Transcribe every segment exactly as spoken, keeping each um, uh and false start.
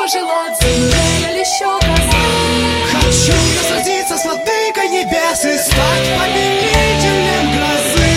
пожелать земле или еще красы. Хочу я сразиться с владыкой небес и стать повелителем грозы.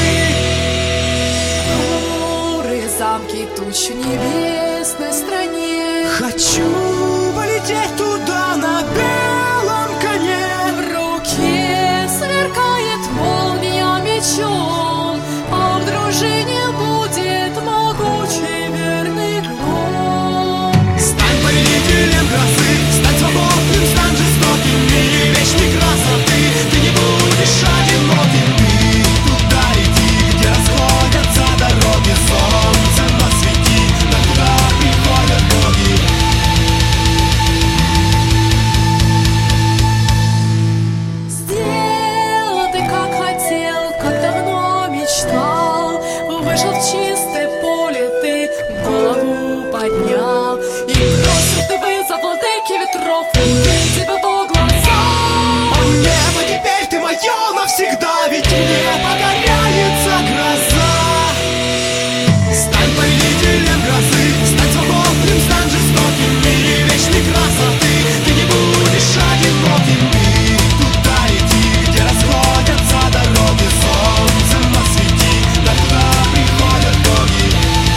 Горы, замки, тучи в небесной стране. Хочу полететь туда на белом коне. В руке сверкает молния мечом, а в дружине будет могучий верный гном. Стань повелителем грозы, стань свободным, стань жестоким. В мире вечной красоты ты не будешь одиноким. Ты туда иди, где расходятся дороги. Солнцем освети, тогда приходят боги. Сделал ты, как хотел, как давно мечтал. Вышел в чистое поле, ты голову поднял. И бросил ты вызов владыки ветров, увидев его глаза. О небо, теперь ты мое навсегда, ведь мне покоряется гроза. Стань повелителем грозы, стань свободным, стань жестоким. В мире вечной красоты ты не будешь одиноким. Ты туда иди, где расходятся дороги. Солнцем освети, тогда приходят боги.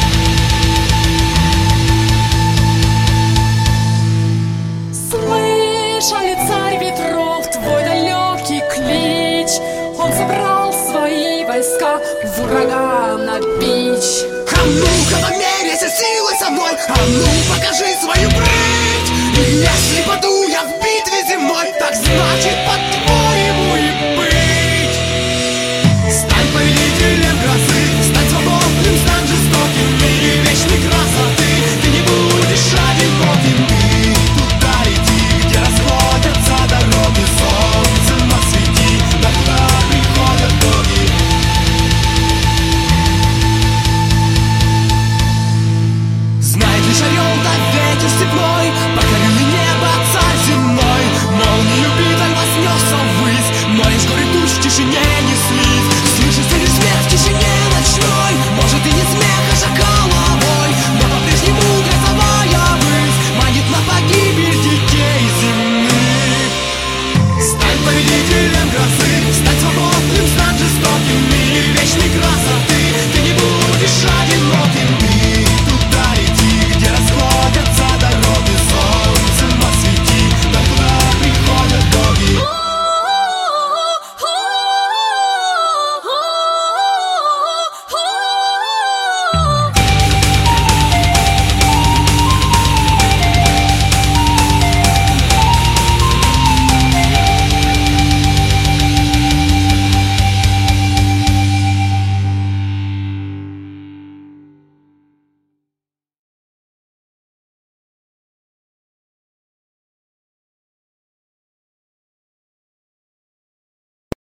Слышали, царь ветров, твой далекий клич. Он собрал свои войска врагам на бич. А ну-ка померяйся силой со мной, а ну покажи свою прыть. И если паду я в битве земной, так значит по-твоему и быть. Стань повелителем грозы, стань свободным, стань жестоким. В мире вечной красоты ты не будешь одиноким. Ты туда иди, где расходятся дороги. Солнцем освети, тогда приходят боги. Знает лишь орел, да ветер степной.